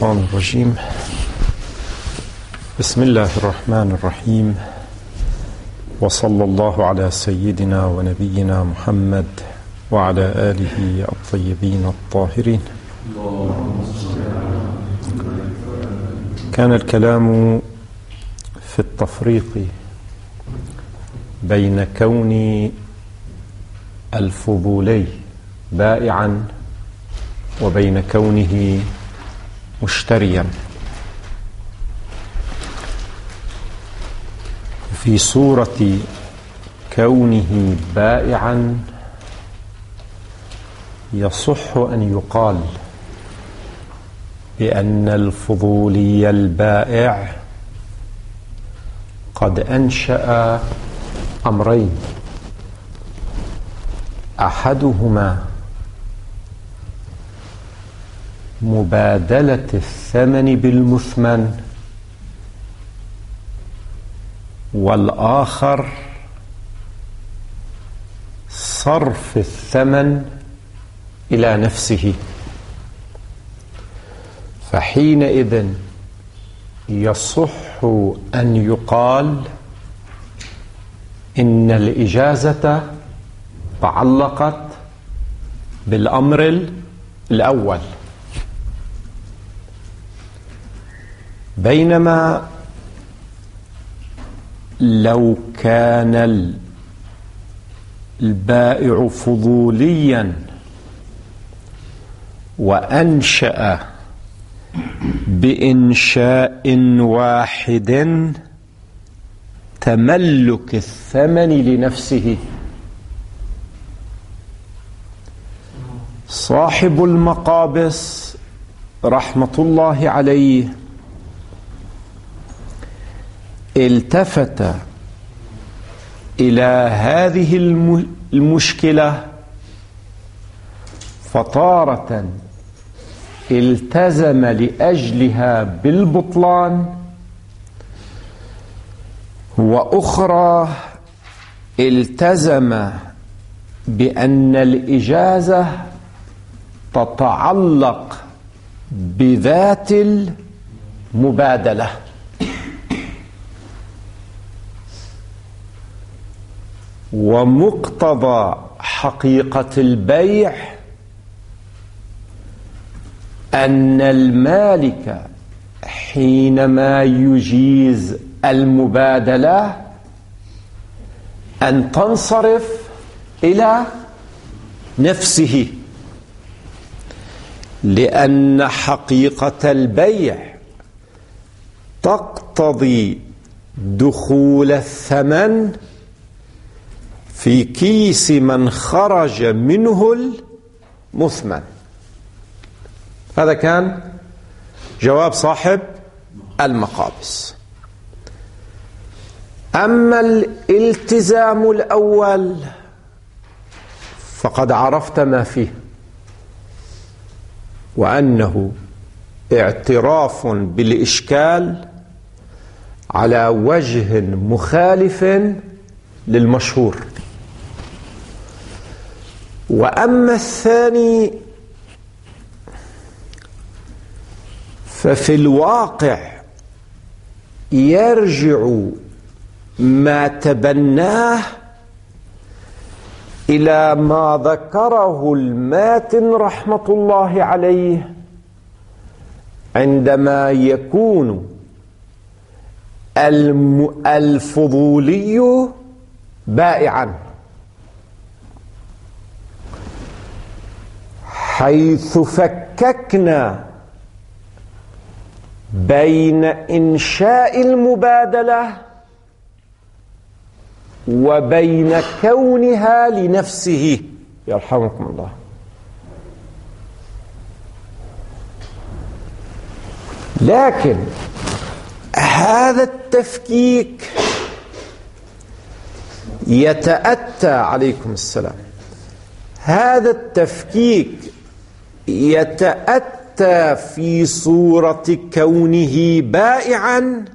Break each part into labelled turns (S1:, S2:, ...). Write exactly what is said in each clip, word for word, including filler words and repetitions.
S1: الشيطان الرجيم. بسم الله الرحمن الرحيم، وصلى الله على سيدنا ونبينا محمد وعلى آله الطيبين الطاهرين. كان الكلام في التفريق بين كون الفضولي بائعا وبين كونه مشتريا. في صورة كونه بائعا يصح أن يقال بأن الفضولي البائع قد أنشأ أمرين: أحدهما مبادلة الثمن بالمثمن، والآخر صرف الثمن إلى نفسه. فحينئذ يصح أن يقال إن الإجازة تعلقت بالأمر الأول، بينما لو كان البائع فضوليا وأنشأ بإنشاء واحد تملك الثمن لنفسه، صاحب المقابس رحمة الله عليه التفت إلى هذه المشكلة، فتارة التزم لأجلها بالبطلان، وأخرى التزم بأن الإجازة تتعلق بذات المبادلة. ومقتضى حقيقة البيع أن المالك حينما يجيز المبادلة أن تنصرف إلى نفسه، لأن حقيقة البيع تقتضي دخول الثمن في كيس من خرج منه المثمن. هذا كان جواب صاحب المقابس. أما الالتزام الأول فقد عرفت ما فيه، وأنه اعتراف بالإشكال على وجه مخالف للمشهور. وأما الثاني ففي الواقع يرجع ما تبناه إلى ما ذكره الماتن رحمة الله عليه عندما يكون الفضولي بائعا، حيث فككنا بين إنشاء المبادلة وبين كونها لنفسه. يرحمكم الله. لكن هذا التفكيك يتأتى عليكم السلام هذا التفكيك يتأتى في صورة كونه بائعا،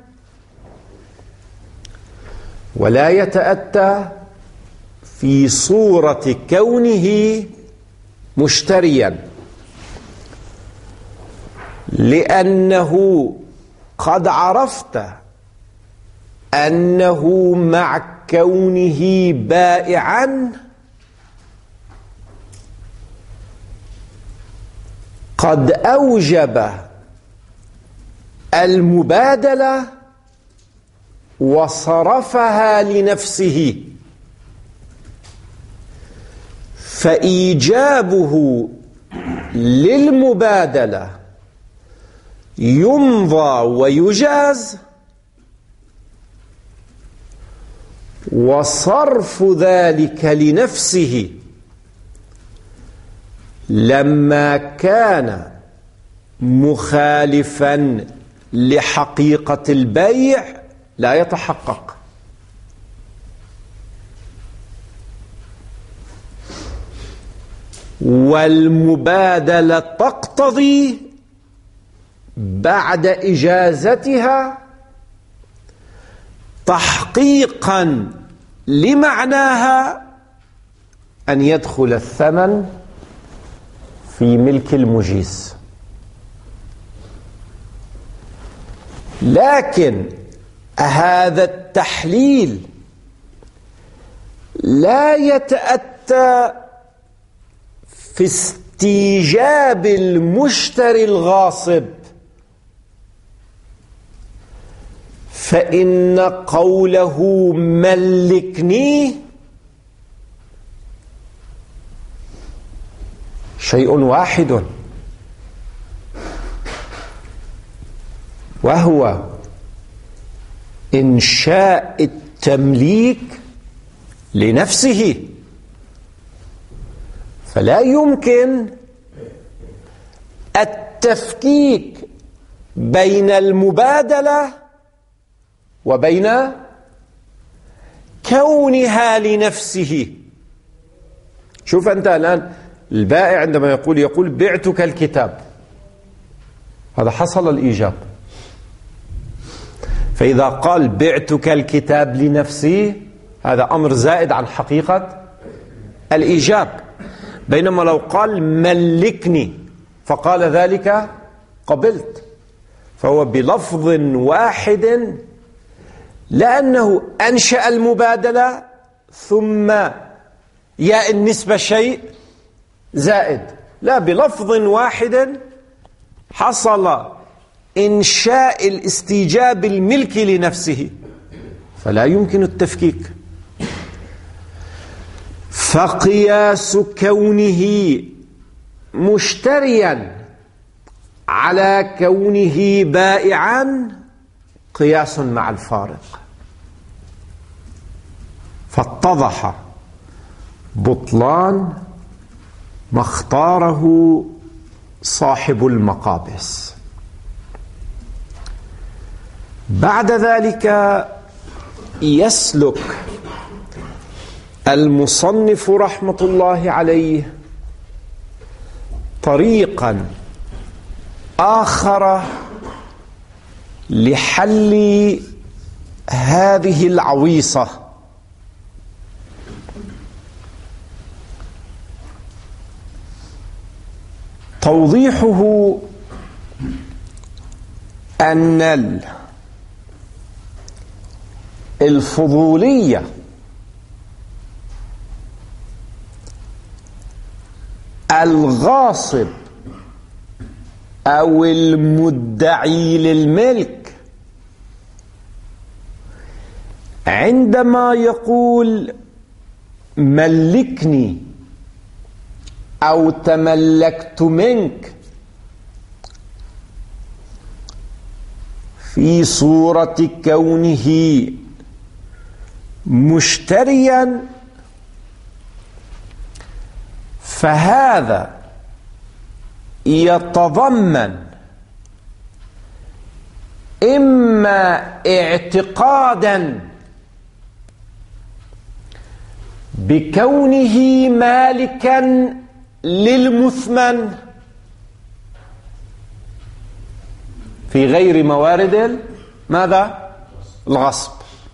S1: ولا يتأتى في صورة كونه مشتريا. لأنه قد عرفت أنه مع كونه بائعا قد أوجب المبادلة وصرفها لنفسه، فإيجابه للمبادلة يمضى ويجاز، وصرف ذلك لنفسه لما كان مخالفا لحقيقة البيع لا يتحقق. والمبادلة تقتضي بعد إجازتها تحقيقا لمعناها أن يدخل الثمن في ملك المجيز. لكن هذا التحليل لا يتأتى في استيجاب المشتري الغاصب، فإن قوله ملكني شيء واحد، وهو إنشاء التمليك لنفسه. فلا يمكن التفكيك بين المبادلة وبين كونها لنفسه. شوف أنت الآن البائع عندما يقول يقول بعتك الكتاب، هذا حصل الإيجاب. فإذا قال بعتك الكتاب لنفسي هذا أمر زائد عن حقيقة الإيجاب. بينما لو قال ملكني فقال ذلك قبلت، فهو بلفظ واحد، لأنه أنشأ المبادلة ثم ياء النسبة شيء زائد، لا، بلفظ واحد حصل إنشاء الاستيجاب الملكي لنفسه، فلا يمكن التفكيك. فقياس كونه مشتريا على كونه بائعا قياس مع الفارق، فاتضح بطلان ما اختاره صاحب المقابس. بعد ذلك يسلك المصنف رحمة الله عليه طريقا آخر لحل هذه العويصة، توضيحه أن الفضولية الغاصب أو المدعي للملك عندما يقول ملكني أو تملكت منك في صورة كونه مشتريا، فهذا يتضمن إما اعتقادا بكونه مالكا للمثمن في غير موارد ماذا؟ الغصب،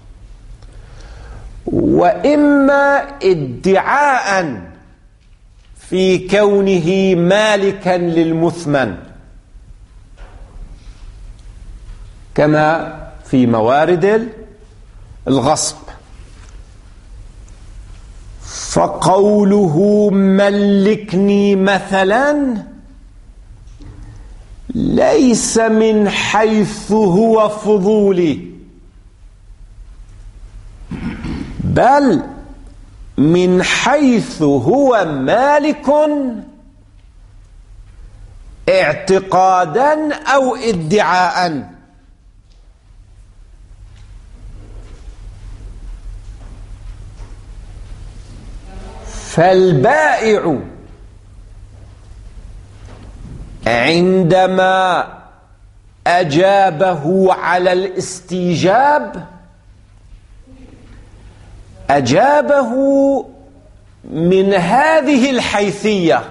S1: وإما ادعاء في كونه مالكا للمثمن. كما في موارد الغصب. فقوله ملكني مثلا ليس من حيث هو فضولي، بل من حيث هو مالك اعتقادا أو ادعاء. فالبائع عندما أجابه على الاستيجاب أجابه من هذه الحيثية،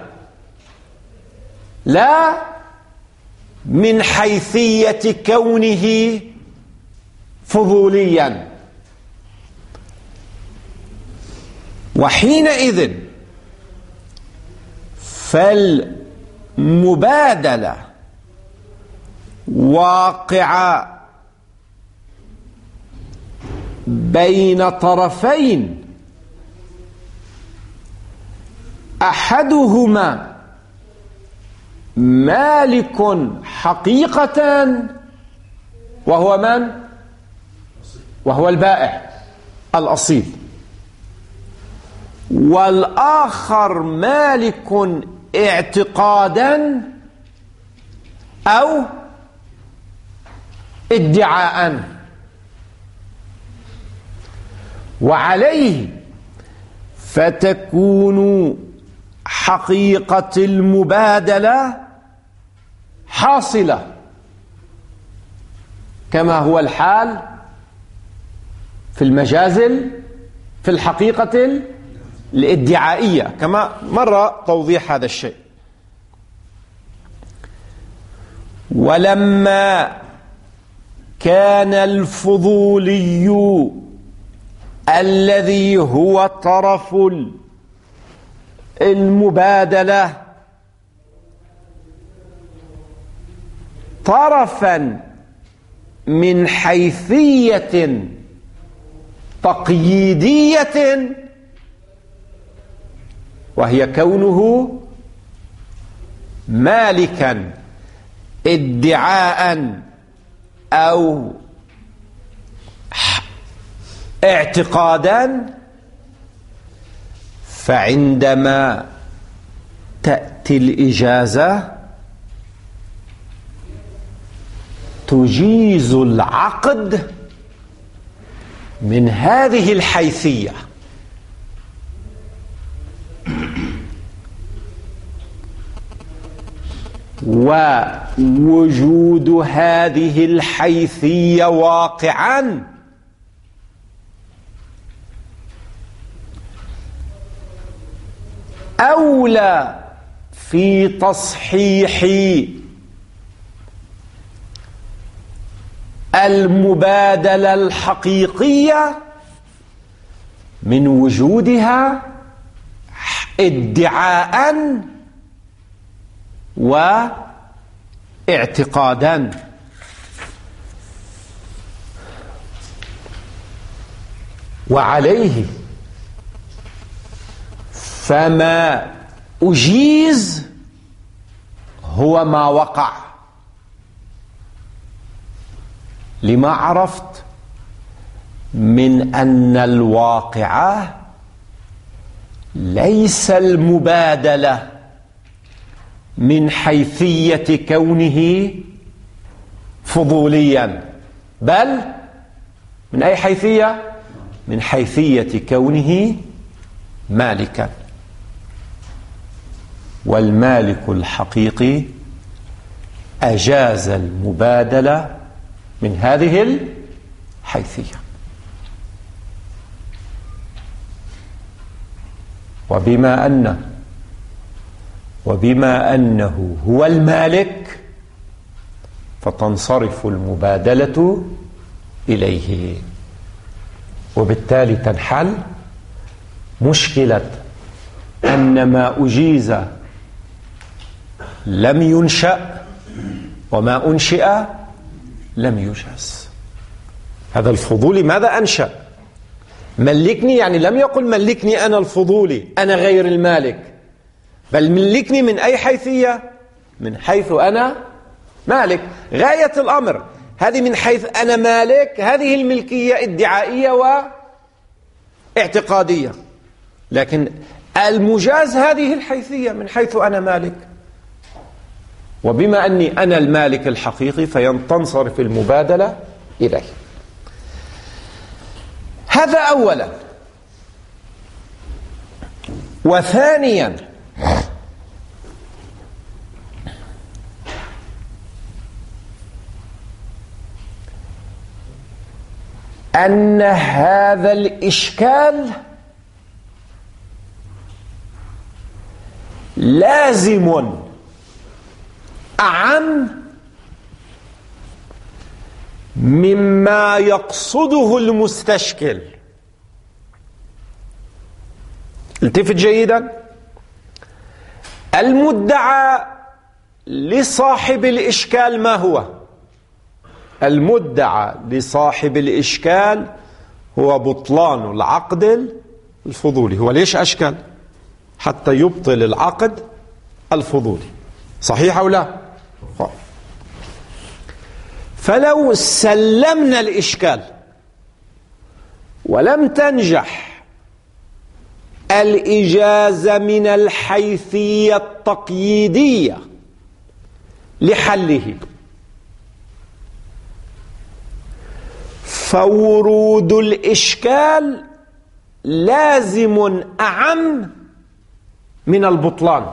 S1: لا من حيثية كونه فضوليا. وحينئذ فالمبادلة واقعة بين طرفين أحدهما مالك حقيقة وهو من؟ وهو البائع الأصيل، والآخر مالك اعتقادا أو ادعاء. وعليه فتكون حقيقة المبادلة حاصلة كما هو الحال في المجازل في الحقيقة الادعائية، كما مر توضيح هذا الشيء. ولما كان الفضولي الذي هو طرف المبادلة طرفا من حيثية تقييدية، وهي كونه مالكا ادعاء أو اعتقادا، فعندما تأتي الإجازة تجيز العقد من هذه الحيثية. ووجود هذه الحيثية واقعا أولى في تصحيح المبادلة الحقيقية من وجودها ادعاء واعتقادا. وعليه فما أجيز هو ما وقع. لما عرفت من أن الواقع ليس المبادلة من حيثية كونه فضوليا، بل من أي حيثية؟ من حيثية كونه مالكا. والمالك الحقيقي أجاز المبادلة من هذه الحيثية. وبما أنه وبما أنه هو المالك فتنصرف المبادلة إليه، وبالتالي تنحل مشكلة أن ما أجيز لم ينشأ وما أنشئ لم يجاز. هذا الفضولي ماذا أنشأ؟ ملكني، يعني لم يقل ملكني أنا الفضولي أنا غير المالك، بل ملكني من أي حيثية؟ من حيث أنا مالك. غاية الأمر هذه من حيث أنا مالك، هذه الملكية ادعائية واعتقادية، لكن المجاز هذه الحيثية من حيث أنا مالك. وبما أني أنا المالك الحقيقي فينصرف المبادلة إليه. هذا أولا. وثانيا أن هذا الإشكال لازم أعم مما يقصده المستشكل. التفت جيدا، المدعى لصاحب الإشكال ما هو؟ المدعى لصاحب الإشكال هو بطلان العقد الفضولي. هو ليش أشكل؟ حتى يبطل العقد الفضولي، صحيح أو لا؟ فلو سلمنا الإشكال ولم تنجح الإجازة من الحيثية التقييدية لحله، فورود الإشكال لازم أعم من البطلان.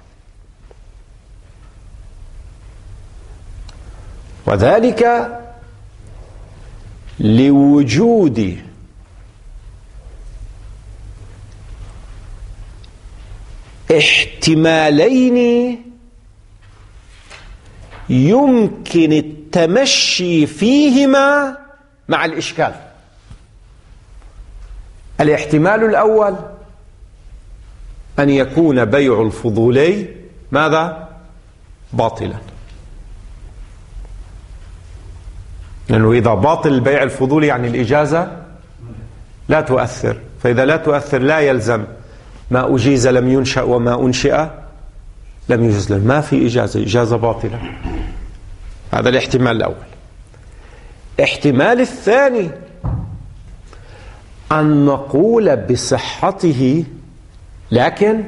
S1: وذلك لوجود احتمالين يمكن التمشي فيهما مع الإشكال. الاحتمال الأول أن يكون بيع الفضولي ماذا؟ باطلا، لأنه إذا باطل البيع الفضولي يعني الإجازة لا تؤثر، فإذا لا تؤثر لا يلزم ما أجيز لم ينشأ وما أنشئ لم يجز، ما في إجازة، إجازة باطلة. هذا الاحتمال الأول. احتمال الثاني أن نقول بصحته، لكن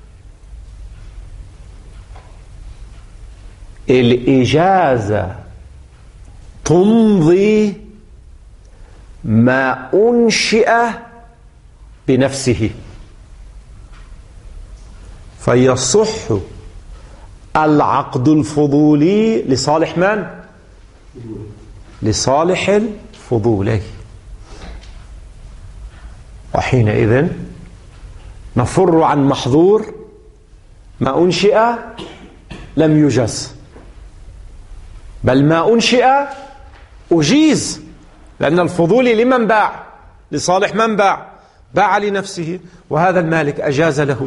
S1: الإجازة تمضي ما أنشئ بنفسه، فيصح العقد الفضولي لصالح من؟ لصالح الفضولي. وحينئذ نفر عن محظور ما أنشئ لم يجز، بل ما أنشئ أجيز، لأن الفضولي لمن باع؟ لصالح من باع؟ باع لنفسه، وهذا المالك أجاز له.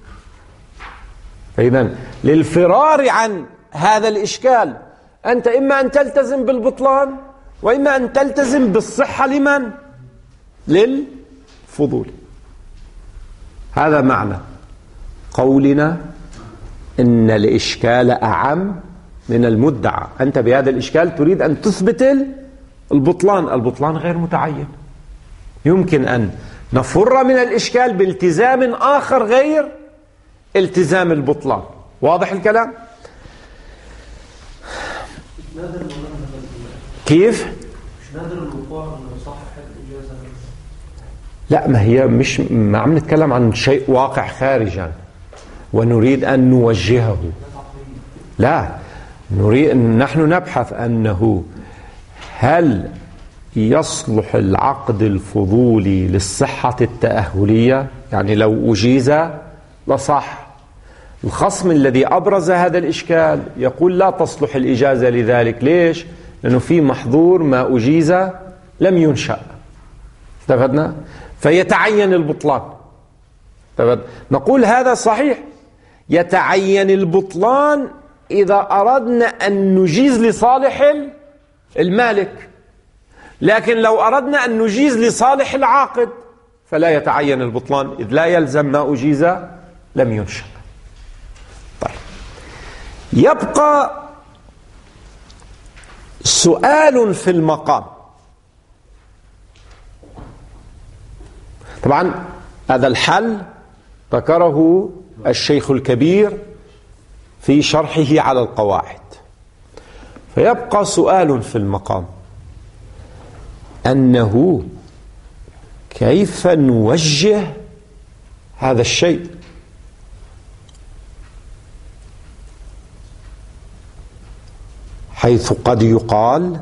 S1: فإذا للفرار عن هذا الإشكال أنت إما أن تلتزم بالبطلان وإما أن تلتزم بالصحة لمن؟ للفضول. هذا معنى قولنا إن الإشكال أعم من المدعى. أنت بهذا الإشكال تريد أن تثبت البطلان، البطلان غير متعين. يمكن أن نفر من الإشكال بالتزام آخر غير التزام البطلان. واضح الكلام؟ كيف؟
S2: مش نادر الوقوع انه صحح الاجازه.
S1: لا، ما هي مش، ما عم نتكلم عن شيء واقع خارجا ونريد أن نوجهه. لا، نريد أن نحن نبحث أنه هل يصلح العقد الفضولي للصحة التأهلية؟ يعني لو أجيز لصح. الخصم الذي أبرز هذا الإشكال يقول لا تصلح الإجازة لذلك. ليش؟ لأنه في محظور ما أجيز لم ينشأ. استفدنا؟ فيتعين البطلان. نقول هذا صحيح، يتعين البطلان إذا أردنا أن نجيز لصالح المالك. لكن لو أردنا أن نجيز لصالح العاقد فلا يتعين البطلان، إذ لا يلزم ما أجيز لم ينشأ. طيب، يبقى سؤال في المقام. طبعا هذا الحل ذكره الشيخ الكبير في شرحه على القواعد. فيبقى سؤال في المقام أنه كيف نوجه هذا الشيء؟ حيث قد يقال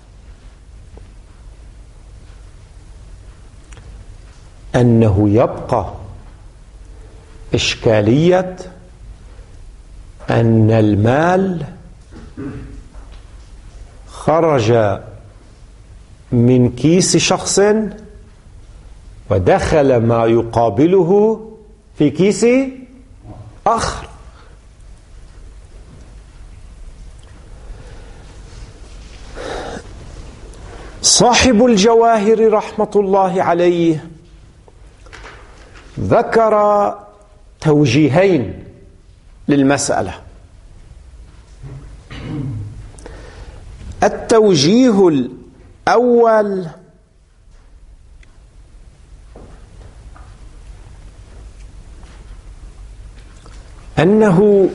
S1: أنه يبقى إشكالية أن المال خرج من كيس شخص ودخل ما يقابله في كيس آخر. صاحب الجواهر رحمة الله عليه ذكر توجيهين للمسألة. التوجيه الأول أنه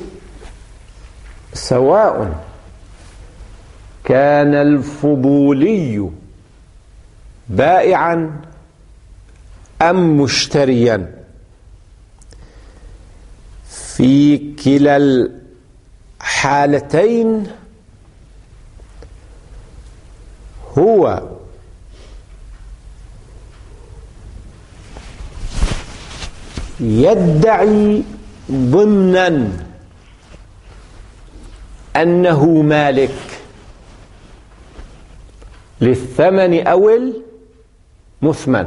S1: سواء كان الفضولي بائعا أم مشتريا، في كلا الحالتين هو يدعي ضمنا أنه مالك للثمن أو المثمن،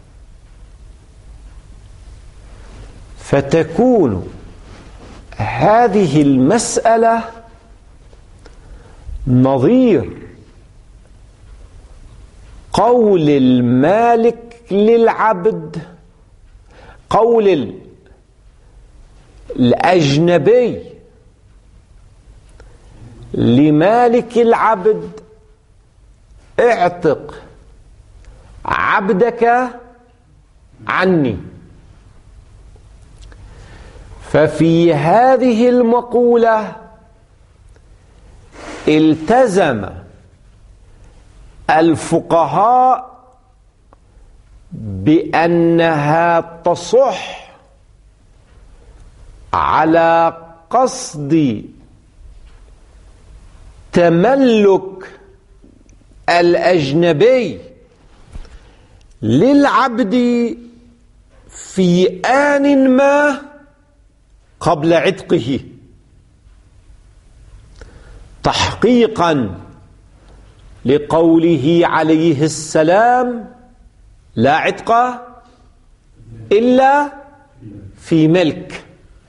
S1: فتكون هذه المسألة نظير قول المالك للعبد، قول الأجنبي لمالك العبد: اعتق عبدك عني. ففي هذه المقولة التزم الفقهاء بأنها تصح على قصد تملك الأجنبي للعبد في آن ما قبل عتقه، تحقيقا لقوله عليه السلام: لا عتق إلا في ملك.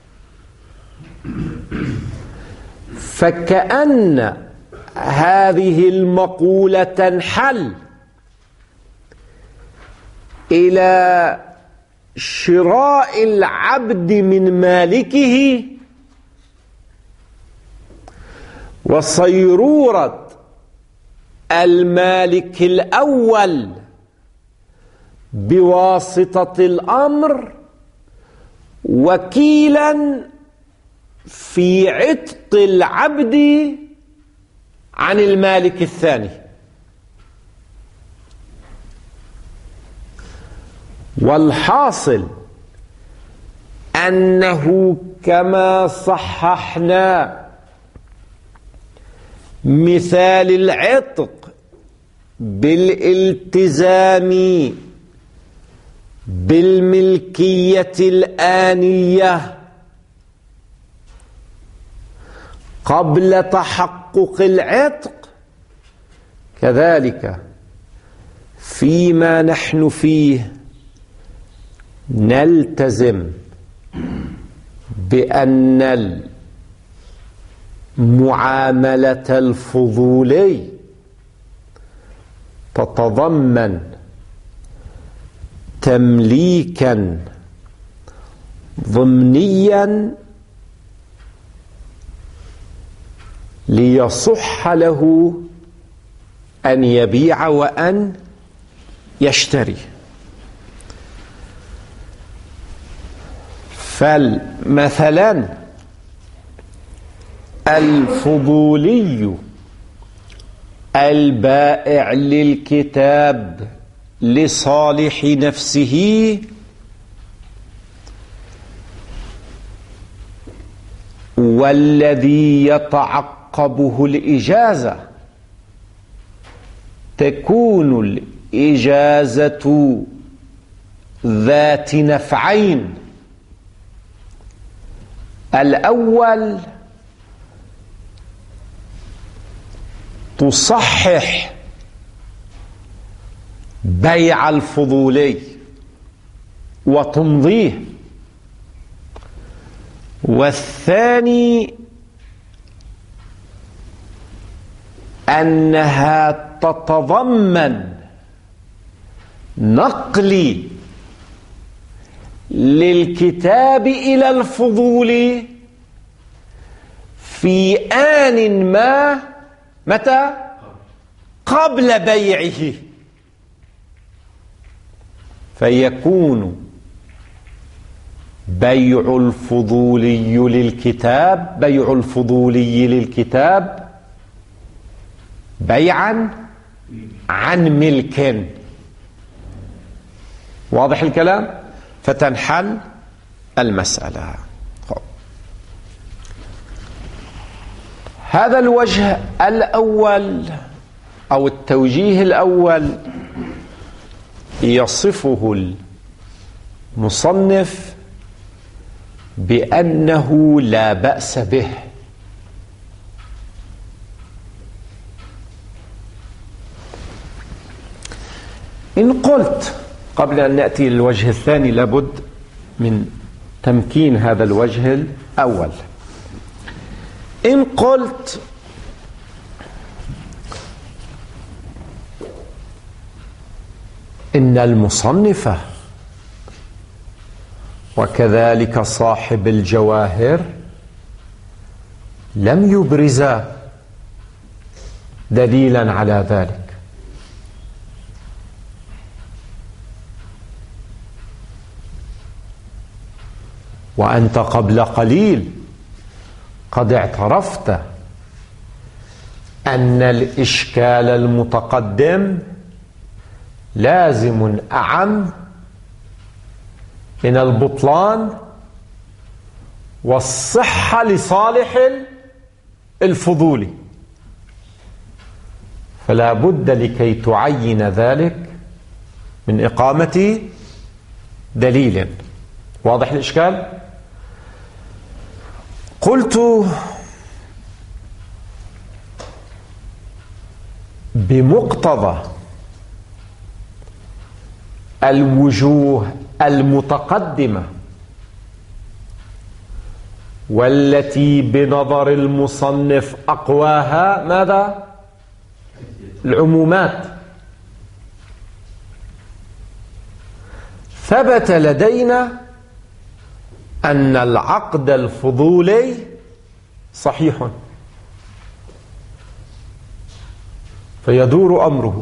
S1: فكأن هذه المقولة تنحل إلى شراء العبد من مالكه وصيرورة المالك الأول بواسطة الأمر وكيلا في عتق العبد عن المالك الثاني. والحاصل أنه كما صححنا مثال العتق بالالتزام بالملكية الآنية قبل تحقق العتق، كذلك فيما نحن فيه نلتزم بأن المعاملة الفضولي تتضمن تمليكا ضمنيا ليصح له أن يبيع وأن يشتري. فمثلا الفضولي البائع للكتاب لصالح نفسه والذي يتعقبه الإجازة تكون الإجازة ذات نفعين: الأول تصحح بيع الفضولي وتمضيه، والثاني أنها تتضمن نقل للكتاب إلى الفضول في آن ما، متى؟ قبل بيعه، فيكون بيع الفضولي للكتاب بيع الفضولي للكتاب بيعا عن ملك. واضح الكلام؟ فتنحل المسألة. هذا الوجه الأول أو التوجيه الأول يصفه المصنف بأنه لا بأس به. إن قلت، قبل أن نأتي للوجه الثاني لابد من تمكين هذا الوجه الأول، إن قلت إن المصنف وكذلك صاحب الجواهر لم يبرزا دليلا على ذلك، وأنت قبل قليل قد اعترفت أن الإشكال المتقدم لازم أعم من البطلان والصحة لصالح الفضول، فلا بد لكي تعين ذلك من إقامة دليل. واضح الإشكال؟ قلت بمقتضى الوجوه المتقدمة والتي بنظر المصنف أقواها ماذا؟ العمومات. ثبت لدينا أن العقد الفضولي صحيح، فيدور أمره.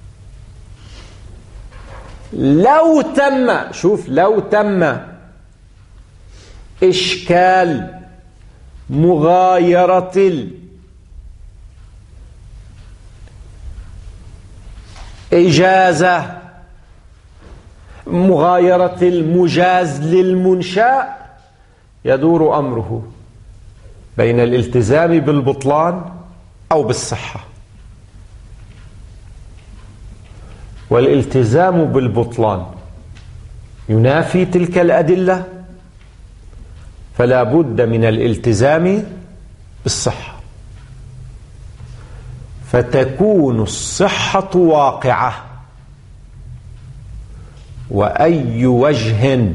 S1: لو تم، شوف، لو تم إشكال مغايرة الإجازة، مغايرة المجاز للمنشأ، يدور أمره بين الالتزام بالبطلان أو بالصحة. والالتزام بالبطلان ينافي تلك الأدلة، فلا بد من الالتزام بالصحة، فتكون الصحة واقعة. وأي وجه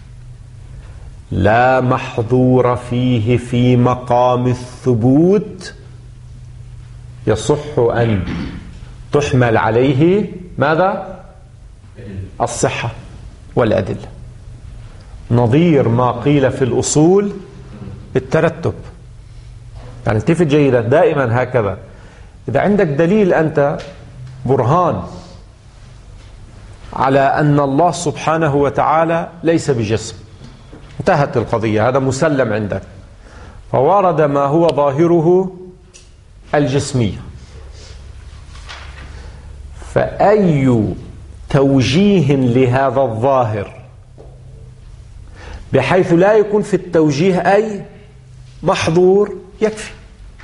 S1: لا محظور فيه في مقام الثبوت يصح أن تحمل عليه ماذا؟ الصحة والأدلة، نظير ما قيل في الأصول الترتب. يعني التفت جيدا دائما هكذا، إذا عندك دليل أنت برهان على أن الله سبحانه وتعالى ليس بجسم، انتهت القضية، هذا مسلم عندك، فورد ما هو ظاهره الجسمية، فأي توجيه لهذا الظاهر بحيث لا يكون في التوجيه أي محظور يكفي.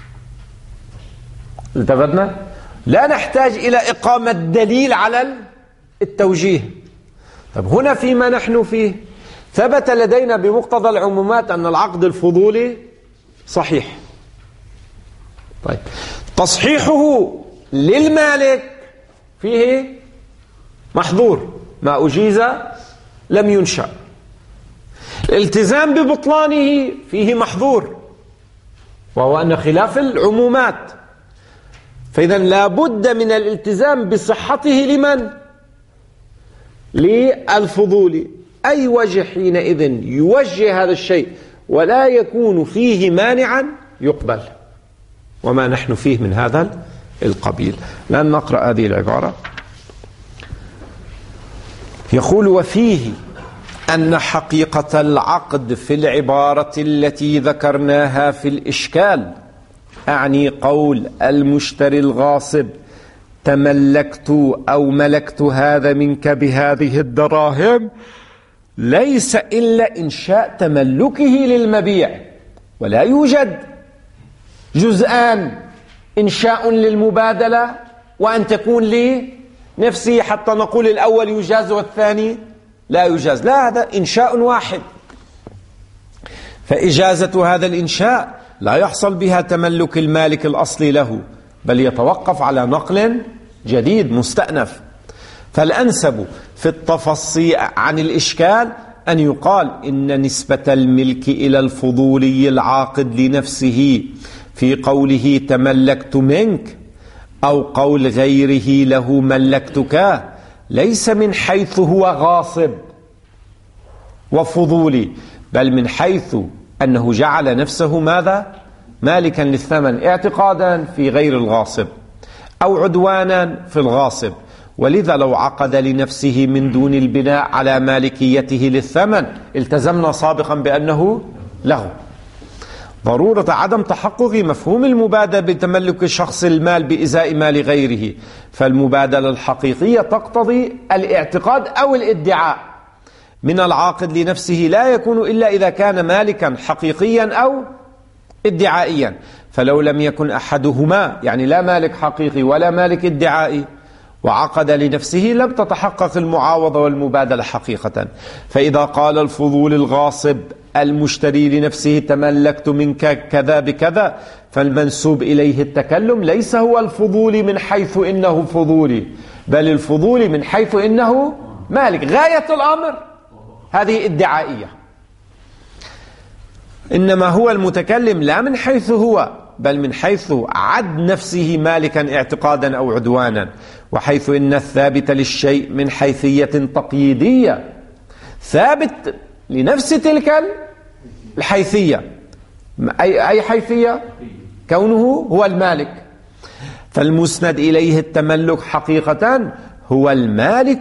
S1: التفتنا؟ لا نحتاج إلى إقامة دليل على التوجيه. طب هنا فيما نحن فيه ثبت لدينا بمقتضى العمومات أن العقد الفضولي صحيح. طيب تصحيحه للمالك فيه محظور، ما أجيز لم ينشأ. الالتزام ببطلانه فيه محظور، وهو أن خلاف العمومات، فإذا لا بد من الالتزام بصحته لمن؟ للفضول. أي وجه حينئذ يوجه هذا الشيء ولا يكون فيه مانعا يقبل، وما نحن فيه من هذا القبيل. لأن نقرأ هذه العبارة، يقول: وفيه أن حقيقة العقد في العبارة التي ذكرناها في الإشكال، أعني قول المشتري الغاصب تملكت أو ملكت هذا منك بهذه الدراهم، ليس إلا إنشاء تملكه للمبيع، ولا يوجد جزءان: إنشاء للمبادلة وأن تكون لي نفسي حتى نقول الأول يجاز والثاني لا يجاز. لا، هذا إنشاء واحد. فإجازة هذا الإنشاء لا يحصل بها تملك المالك الأصلي له، بل يتوقف على نقل جديد مستأنف. فالأنسب في التفصي عن الإشكال أن يقال إن نسبة الملك إلى الفضولي العاقد لنفسه في قوله تملكت منك أو قول غيره له ملكتك ليس من حيث هو غاصب وفضولي، بل من حيث أنه جعل نفسه ماذا؟ مالكا للثمن اعتقادا في غير الغاصب أو عدوانا في الغاصب. ولذا لو عقد لنفسه من دون البناء على مالكيته للثمن التزمنا سابقا بأنه له. ضرورة عدم تحقق مفهوم المبادلة بتملك شخص المال بإزاء مال غيره، فالمبادلة الحقيقية تقتضي الاعتقاد أو الادعاء من العاقد لنفسه، لا يكون إلا إذا كان مالكا حقيقيا أو ادعائيا. فلو لم يكن أحدهما، يعني لا مالك حقيقي ولا مالك ادعائي، وعقد لنفسه، لم تتحقق المعاوضة والمبادلة حقيقة. فإذا قال الفضول الغاصب المشتري لنفسه تملكت منك كذا بكذا، فالمنسوب إليه التكلم ليس هو الفضول من حيث إنه فضولي، بل الفضول من حيث إنه مالك. غاية الأمر هذه ادعائية، إنما هو المتكلم لا من حيث هو، بل من حيث عد نفسه مالكا اعتقادا أو عدوانا، وحيث إن الثابت للشيء من حيثية تقييدية ثابت لنفس تلك الحيثية. أي, أي حيثية؟ كونه هو المالك. فالمسند إليه التملك حقيقة هو المالك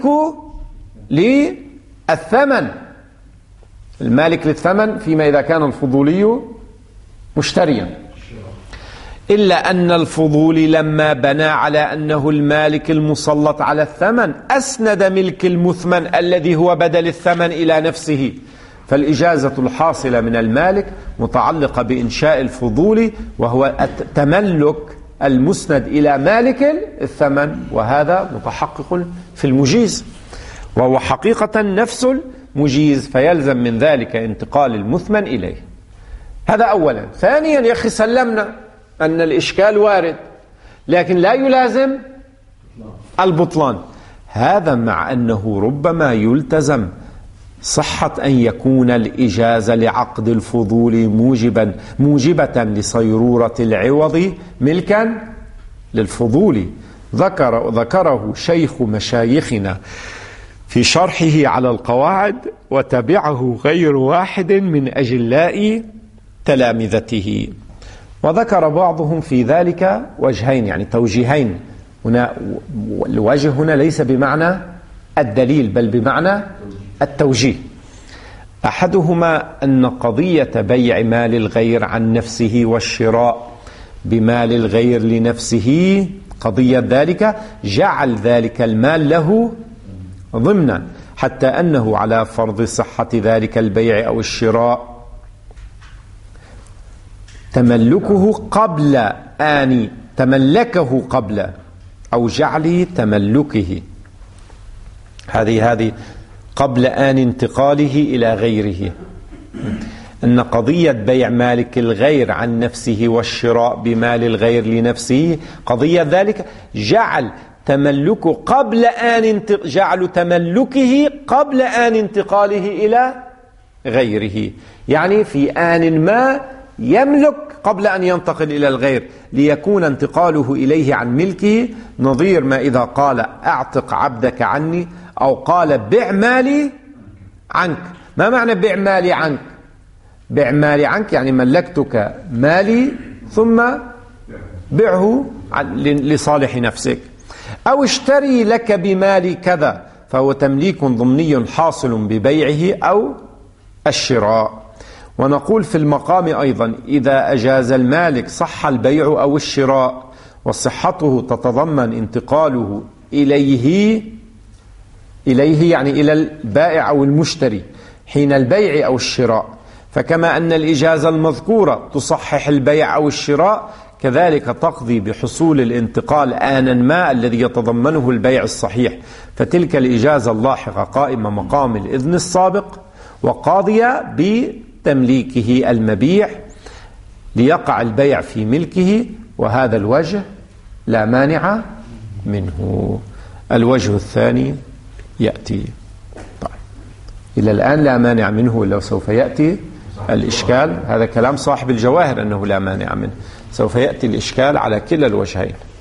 S1: للثمن، المالك للثمن فيما إذا كان الفضولي مشتريا. إلا أن الفضول لما بنى على أنه المالك المسلط على الثمن أسند ملك المثمن الذي هو بدل الثمن إلى نفسه، فالإجازة الحاصلة من المالك متعلقة بإنشاء الفضول، وهو التملك المسند إلى مالك الثمن، وهذا متحقق في المجيز، وهو حقيقة نفس المجيز، فيلزم من ذلك انتقال المثمن إليه. هذا أولا. ثانيا، يا أخي سلمنا أن الإشكال وارد، لكن لا يلازم البطلان. هذا مع أنه ربما يلتزم صحة أن يكون الإجازة لعقد الفضول موجبا موجبة لصيرورة العوض ملكا للفضول، ذكر ذكره شيخ مشايخنا في شرحه على القواعد، وتبعه غير واحد من أجلاء تلامذته. وذكر بعضهم في ذلك وجهين، يعني توجيهين. هنا الوجه هنا ليس بمعنى الدليل بل بمعنى التوجيه. أحدهما أن قضية بيع مال الغير عن نفسه والشراء بمال الغير لنفسه، قضية ذلك جعل ذلك المال له ضمنا، حتى أنه على فرض صحة ذلك البيع أو الشراء تملكه قبل آن تملكه قبل أو جعل تملكه، هذه هذه قبل آن انتقاله إلى غيره. أن قضية بيع مالك الغير عن نفسه والشراء بمال الغير لنفسه، قضية ذلك جعل تملكه قبل آن جعل تملكه قبل آن انتقاله إلى غيره، يعني في آن ما يملك قبل أن ينتقل إلى الغير، ليكون انتقاله إليه عن ملكه نظير ما إذا قال أعتق عبدك عني، أو قال بع مالي عنك. ما معنى بع مالي عنك؟ بع مالي عنك يعني ملكتك مالي ثم بعه لصالح نفسك. أو اشتري لك بمالي كذا، فهو تمليك ضمني حاصل ببيعه أو الشراء. ونقول في المقام أيضا إذا أجاز المالك صح البيع أو الشراء، وصحته تتضمن انتقاله إليه إليه يعني إلى البائع أو المشتري حين البيع أو الشراء. فكما أن الإجازة المذكورة تصحح البيع أو الشراء، كذلك تقضي بحصول الانتقال آنا ما الذي يتضمنه البيع الصحيح، فتلك الإجازة اللاحقة قائمة مقام الإذن السابق، وقاضية بتمليكه المبيع ليقع البيع في ملكه، وهذا الوجه لا مانع منه. الوجه الثاني يأتي. طيب. إلى الآن لا مانع منه، إلا سوف يأتي الإشكال. هذا كلام صاحب الجواهر أنه لا مانع منه، سوف يأتي الإشكال على كلا الوجهين.